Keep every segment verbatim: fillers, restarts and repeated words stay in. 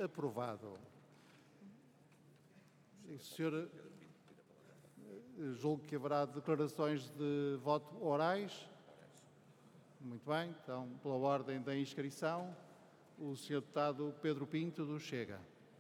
aprovado. O senhor, julgo que haverá declarações de voto orais. Muito bem, então, pela ordem da inscrição, o senhor deputado Pedro Pinto, do Chega.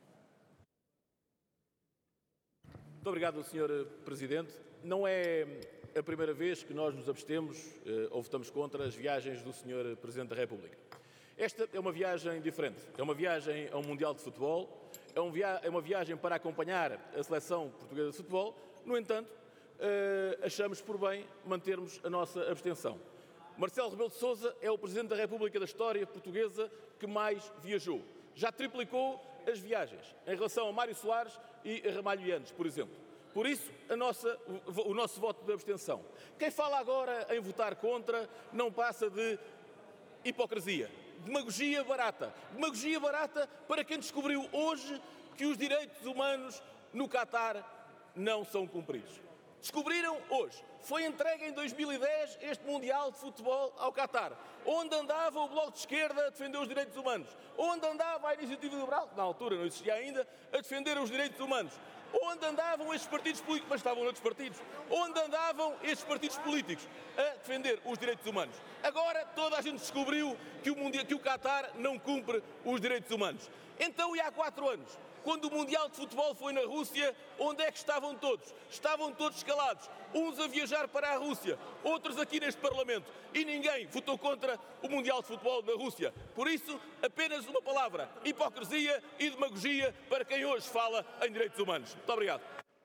Muito obrigado, senhor Presidente. Não é a primeira vez que nós nos abstemos eh, ou votamos contra as viagens do senhor Presidente da República. Esta é uma viagem diferente. É uma viagem a um Mundial de Futebol, é, um via é uma viagem para acompanhar a seleção portuguesa de futebol. No entanto, eh, achamos por bem mantermos a nossa abstenção. Marcelo Rebelo de Sousa é o Presidente da República da história portuguesa que mais viajou. Já triplicou as viagens em relação a Mário Soares e a Ramalho Yanes, por exemplo. Por isso, a nossa, o nosso voto de abstenção. Quem fala agora em votar contra não passa de hipocrisia, demagogia barata. Demagogia barata para quem descobriu hoje que os direitos humanos no Qatar não são cumpridos. Descobriram hoje. Foi entregue em dois mil e dez este Mundial de Futebol ao Qatar. Onde andava o Bloco de Esquerda a defender os direitos humanos? Onde andava a Iniciativa Liberal, que na altura não existia ainda, a defender os direitos humanos? Onde andavam estes partidos políticos? Mas estavam noutros partidos. Onde andavam estes partidos políticos a defender os direitos humanos? Agora toda a gente descobriu que o, mundial, que o Qatar não cumpre os direitos humanos. Então, e há quatro anos, quando o Mundial de Futebol foi na Rússia, onde é que estavam todos? Estavam todos escalados, uns a viajar para a Rússia, outros aqui neste Parlamento, e ninguém votou contra o Mundial de Futebol na Rússia. Por isso, apenas uma palavra: hipocrisia e demagogia para quem hoje fala em direitos humanos. Muito obrigado.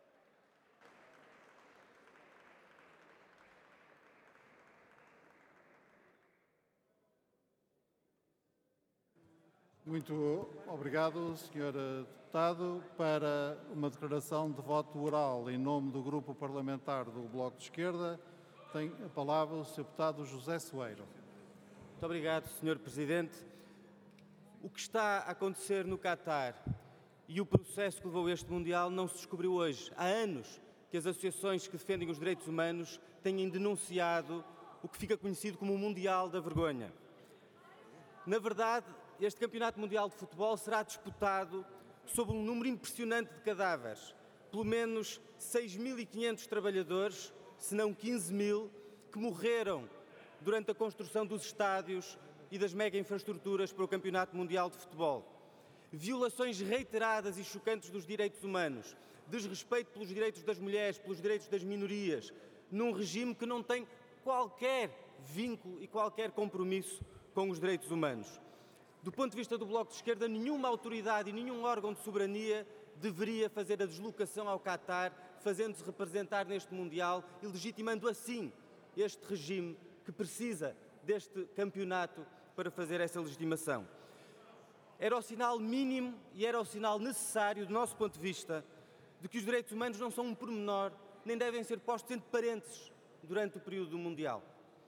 Muito obrigado, senhor Deputado. Para uma declaração de voto oral em nome do Grupo Parlamentar do Bloco de Esquerda, tem a palavra o senhor Deputado José Soeiro. Muito obrigado, senhor Presidente. O que está a acontecer no Qatar e o processo que levou a este Mundial não se descobriu hoje. Há anos que as associações que defendem os direitos humanos têm denunciado o que fica conhecido como o Mundial da Vergonha. Na verdade, este Campeonato Mundial de Futebol será disputado sob um número impressionante de cadáveres. Pelo menos seis mil e quinhentos trabalhadores, se não quinze mil, que morreram durante a construção dos estádios e das mega-infraestruturas para o Campeonato Mundial de Futebol. Violações reiteradas e chocantes dos direitos humanos, desrespeito pelos direitos das mulheres, pelos direitos das minorias, num regime que não tem qualquer vínculo e qualquer compromisso com os direitos humanos. Do ponto de vista do Bloco de Esquerda, nenhuma autoridade e nenhum órgão de soberania deveria fazer a deslocação ao Qatar, fazendo-se representar neste Mundial e legitimando assim este regime que precisa deste campeonato para fazer essa legitimação. Era o sinal mínimo e era o sinal necessário, do nosso ponto de vista, de que os direitos humanos não são um pormenor, nem devem ser postos entre parênteses durante o período do Mundial.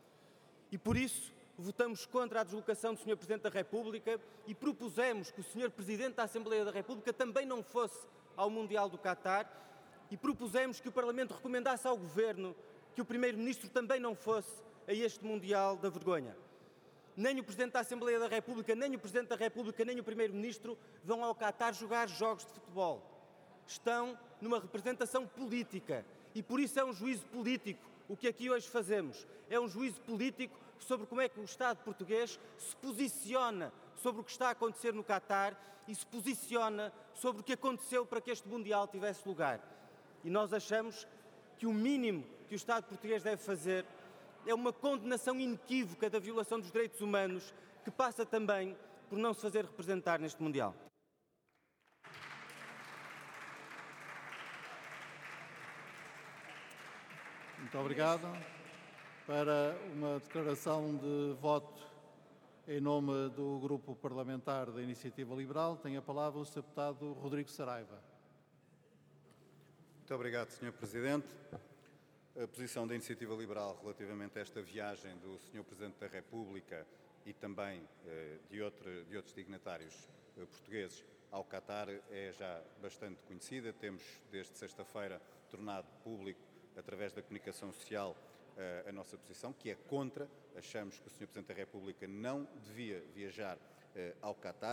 E por isso, votamos contra a deslocação do senhor Presidente da República e propusemos que o senhor Presidente da Assembleia da República também não fosse ao Mundial do Qatar e propusemos que o Parlamento recomendasse ao Governo que o Primeiro-Ministro também não fosse a este Mundial da Vergonha. Nem o Presidente da Assembleia da República, nem o Presidente da República, nem o Primeiro-Ministro vão ao Qatar jogar jogos de futebol. Estão numa representação política e por isso é um juízo político o que aqui hoje fazemos. É um juízo político sobre como é que o Estado português se posiciona sobre o que está a acontecer no Qatar e se posiciona sobre o que aconteceu para que este Mundial tivesse lugar. E nós achamos que o mínimo que o Estado português deve fazer é uma condenação inequívoca da violação dos direitos humanos, que passa também por não se fazer representar neste Mundial. Muito obrigado. Para uma declaração de voto em nome do Grupo Parlamentar da Iniciativa Liberal, tem a palavra o senhor Deputado Rodrigo Saraiva. Muito obrigado, senhor Presidente. A posição da Iniciativa Liberal relativamente a esta viagem do senhor Presidente da República e também eh, de, outro, de outros dignatários eh, portugueses ao Qatar é já bastante conhecida. Temos, desde sexta-feira, tornado público, através da comunicação social, a nossa posição, que é contra. Achamos que o senhor Presidente da República não devia viajar ao Qatar.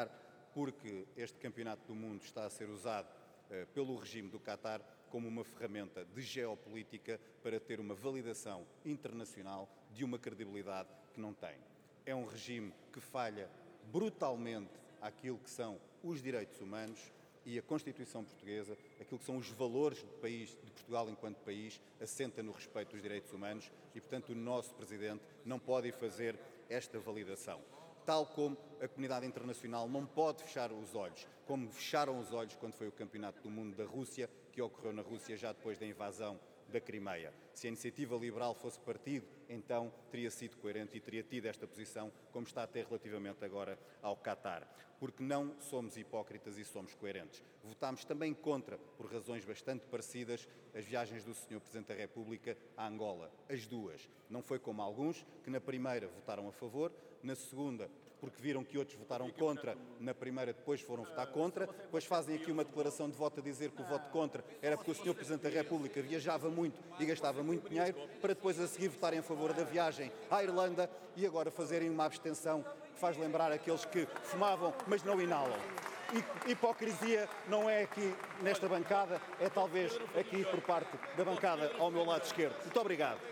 porque este Campeonato do Mundo está a ser usado uh, pelo regime do Qatar como uma ferramenta de geopolítica para ter uma validação internacional de uma credibilidade que não tem. É um regime que falha brutalmente àquilo que são os direitos humanos e a Constituição portuguesa, aquilo que são os valores do país, de Portugal enquanto país, assenta no respeito dos direitos humanos e, portanto, o nosso Presidente não pode fazer esta validação. Tal como a comunidade internacional não pode fechar os olhos, como fecharam os olhos quando foi o Campeonato do Mundo da Rússia, que ocorreu na Rússia já depois da invasão da Crimeia. Se a Iniciativa Liberal fosse partido, então teria sido coerente e teria tido esta posição, como está a ter relativamente agora ao Qatar. Porque não somos hipócritas e somos coerentes. Votámos também contra, por razões bastante parecidas, as viagens do senhor Presidente da República a Angola. As duas. Não foi como alguns, que na primeira votaram a favor, na segunda, porque viram que outros votaram contra, na primeira depois foram votar contra, depois fazem aqui uma declaração de voto a dizer que o voto contra era porque o senhor Presidente da República viajava muito e gastava muito dinheiro, para depois a seguir votarem a favor da viagem à Irlanda e agora fazerem uma abstenção que faz lembrar aqueles que fumavam, mas não inalam. E hipocrisia não é aqui nesta bancada, é talvez aqui por parte da bancada ao meu lado esquerdo. Muito obrigado.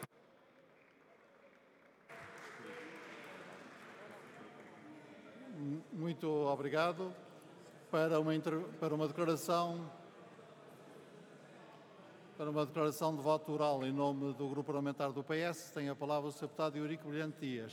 Muito obrigado. Para uma, inter... para uma declaração para uma declaração de voto oral em nome do Grupo Parlamentar do P S, tem a palavra o senhor Deputado Eurico Brilhante Dias.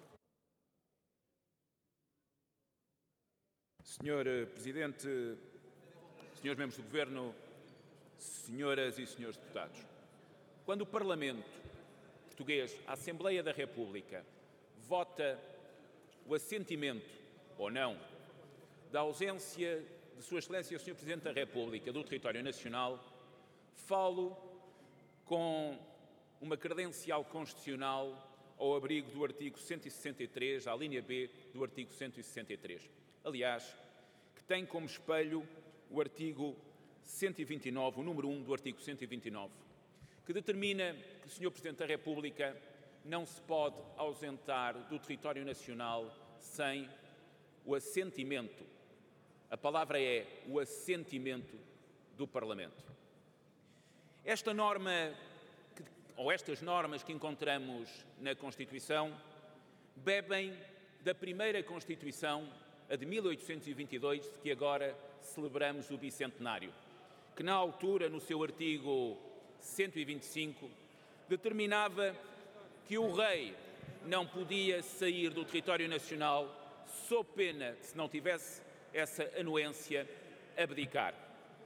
senhor Presidente, senhores membros do Governo, senhoras e senhores deputados, quando o Parlamento português, a Assembleia da República, vota o assentimento, ou não, da ausência de Sua Excelência o senhor Presidente da República do território nacional, falo com uma credencial constitucional ao abrigo do artigo cento e sessenta e três, à linha B do artigo cento e sessenta e três. Aliás, que tem como espelho o artigo cento e vinte e nove, o número um do artigo cento e vinte e nove, que determina que o senhor Presidente da República não se pode ausentar do território nacional sem o assentimento. A palavra é o assentimento do Parlamento. Esta norma, ou estas normas que encontramos na Constituição, bebem da primeira Constituição, a de mil oitocentos e vinte e dois, de que agora celebramos o bicentenário, que na altura, no seu artigo cento e vinte e cinco, determinava que o rei não podia sair do território nacional sob pena de, se não tivesse essa anuência, abdicar.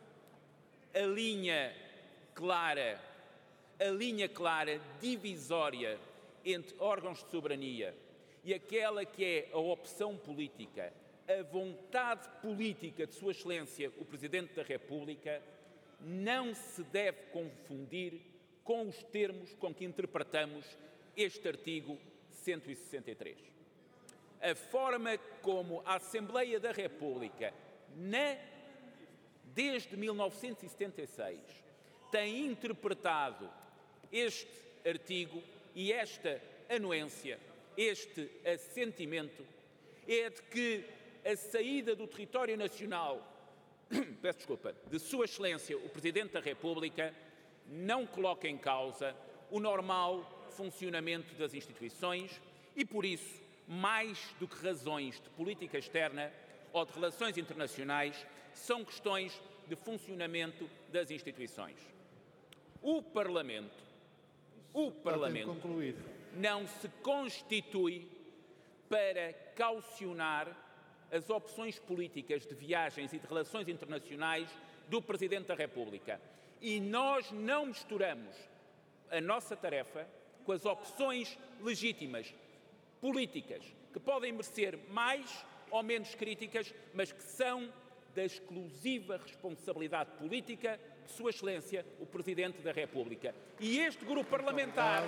A linha clara, a linha clara divisória entre órgãos de soberania e aquela que é a opção política, a vontade política de Sua Excelência, o Presidente da República, não se deve confundir com os termos com que interpretamos este artigo cento e sessenta e três. A forma como a Assembleia da República, na, desde mil novecentos e setenta e seis, tem interpretado este artigo e esta anuência, este assentimento, é de que a saída do território nacional, peço desculpa, de Sua Excelência, o Presidente da República, não coloca em causa o normal funcionamento das instituições e, por isso, mais do que razões de política externa ou de relações internacionais, são questões de funcionamento das instituições. O Parlamento, o Parlamento não se constitui para caucionar as opções políticas de viagens e de relações internacionais do Presidente da República. E nós não misturamos a nossa tarefa com as opções legítimas, políticas, que podem merecer mais ou menos críticas, mas que são da exclusiva responsabilidade política de Sua Excelência, o Presidente da República. E este grupo parlamentar...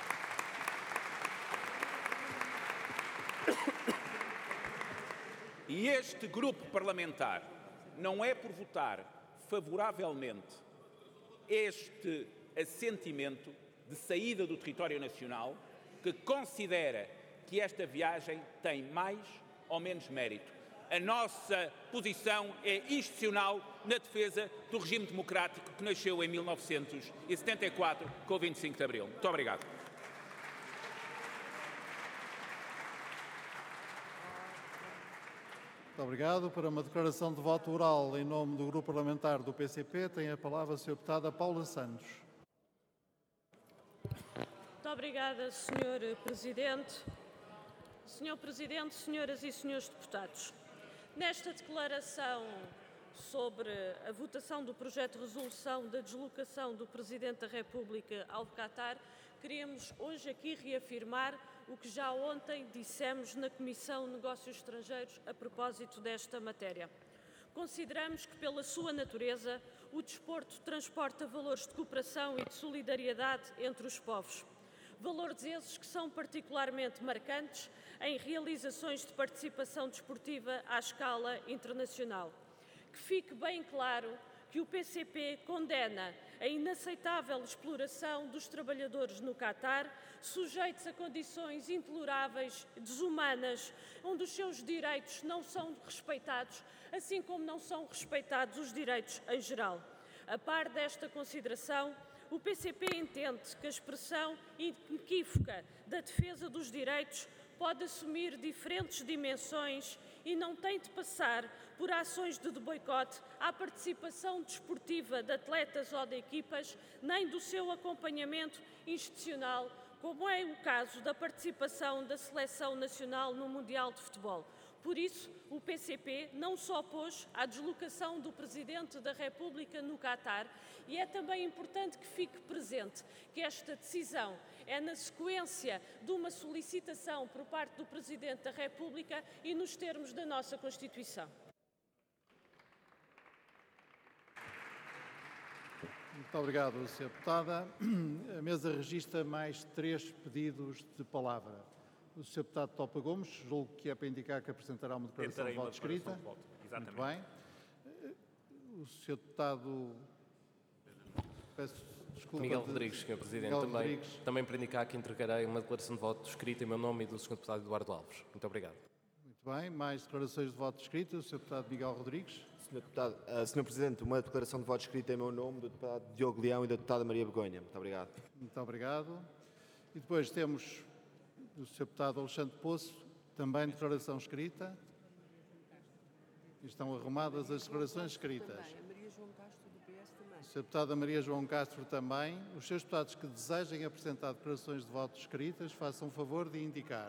E este grupo parlamentar não é por votar favoravelmente este assentimento de saída do território nacional que considera que esta viagem tem mais ou menos mérito. A nossa posição é institucional na defesa do regime democrático que nasceu em mil novecentos e setenta e quatro com o vinte e cinco de abril. Muito obrigado. Muito obrigado. Para uma declaração de voto oral em nome do Grupo Parlamentar do P C P, tem a palavra a senhora deputada Paula Santos. Muito obrigada, senhor Presidente. senhor Presidente, senhoras e senhores deputados, nesta declaração sobre a votação do projeto de resolução da deslocação do Presidente da República ao Qatar, queremos hoje aqui reafirmar o que já ontem dissemos na Comissão de Negócios Estrangeiros a propósito desta matéria. Consideramos que, pela sua natureza, o desporto transporta valores de cooperação e de solidariedade entre os povos. Valores esses que são particularmente marcantes em realizações de participação desportiva à escala internacional. Que fique bem claro que o P C P condena a inaceitável exploração dos trabalhadores no Qatar, sujeitos a condições intoleráveis, desumanas, onde os seus direitos não são respeitados, assim como não são respeitados os direitos em geral. A par desta consideração, o P C P entende que a expressão inequívoca da defesa dos direitos pode assumir diferentes dimensões e não tem de passar por ações de boicote à participação desportiva de atletas ou de equipas, nem do seu acompanhamento institucional, como é o caso da participação da Seleção Nacional no Mundial de Futebol. Por isso, o P C P não se opôs à deslocação do Presidente da República no Qatar e é também importante que fique presente que esta decisão é na sequência de uma solicitação por parte do Presidente da República e nos termos da nossa Constituição. Muito obrigado, senhora Deputada. A mesa registra mais três pedidos de palavra. O senhor Deputado Topa Gomes, julgo que é para indicar que apresentará uma declaração de voto escrita. De voto. Exatamente. Muito bem. O senhor Deputado... Peço desculpa. Miguel de... Rodrigues, senhor Presidente, Miguel também, Rodrigues. também para indicar que entregarei uma declaração de voto escrita em meu nome e do senhor Deputado Eduardo Alves. Muito obrigado. Muito bem. Mais declarações de voto escritas. O senhor Deputado Miguel Rodrigues. senhor Deputado, uh, senhor Presidente, uma declaração de voto escrita em meu nome do Deputado Diogo Leão e da Deputada Maria Begonha. Muito obrigado. Muito obrigado. E depois temos o senhor Deputado Alexandre Poço, também declaração escrita. E estão arrumadas as declarações escritas. O senhor Deputada Maria João Castro também. Os senhores deputados que desejem apresentar declarações de voto escritas, façam favor de indicar.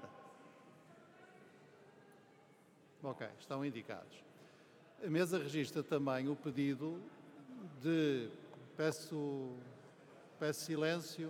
Ok, estão indicados. A mesa registra também o pedido de... Peço, peço silêncio.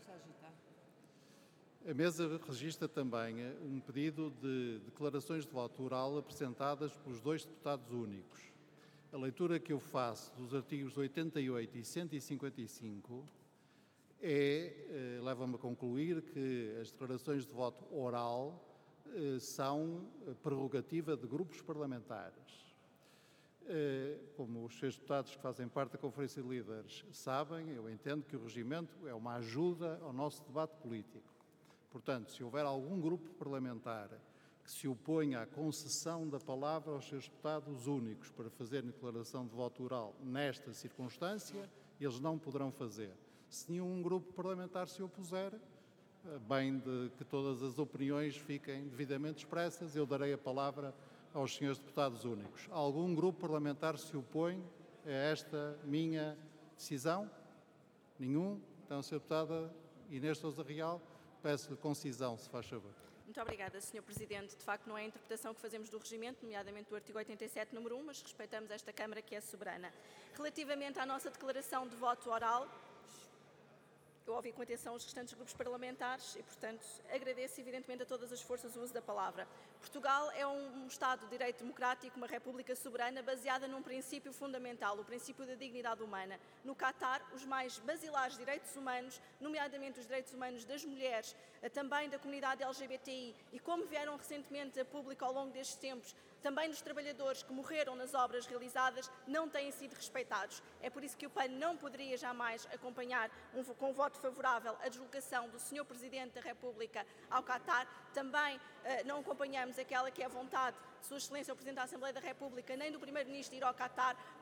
A mesa registra também um pedido de declarações de voto oral apresentadas pelos dois deputados únicos. A leitura que eu faço dos artigos oitenta e oito e cento e cinquenta e cinco é, eh, leva-me a concluir que as declarações de voto oral eh, são prerrogativa de grupos parlamentares. Eh, como os seus deputados que fazem parte da Conferência de Líderes sabem, eu entendo que o regimento é uma ajuda ao nosso debate político. Portanto, se houver algum grupo parlamentar que se oponha à concessão da palavra aos seus deputados únicos para fazer declaração de voto oral nesta circunstância, eles não poderão fazer. Se nenhum grupo parlamentar se opuser, bem de que todas as opiniões fiquem devidamente expressas, eu darei a palavra aos senhores deputados únicos. Algum grupo parlamentar se opõe a esta minha decisão? Nenhum? Então, senhora Deputada Inês Sousa Real, peço-lhe concisão, se faz favor. Muito obrigada, senhor Presidente. De facto, não é a interpretação que fazemos do regimento, nomeadamente do artigo oitenta e sete, número um, mas respeitamos esta Câmara que é soberana. Relativamente à nossa declaração de voto oral, eu ouvi com atenção os restantes grupos parlamentares e, portanto, agradeço evidentemente a todas as forças o uso da palavra. Portugal é um, um Estado de direito democrático, uma república soberana baseada num princípio fundamental, o princípio da dignidade humana. No Qatar, os mais basilares direitos humanos, nomeadamente os direitos humanos das mulheres, também da comunidade L G B T I e como vieram recentemente a público ao longo destes tempos, também dos trabalhadores que morreram nas obras realizadas, não têm sido respeitados. É por isso que o P A N não poderia jamais acompanhar um, com voto favorável a deslocação do senhor Presidente da República ao Qatar. Também eh, não acompanhamos aquela que é a vontade de Sua Excelência o Presidente da Assembleia da República, nem do Primeiro-Ministro ir ao Qatar,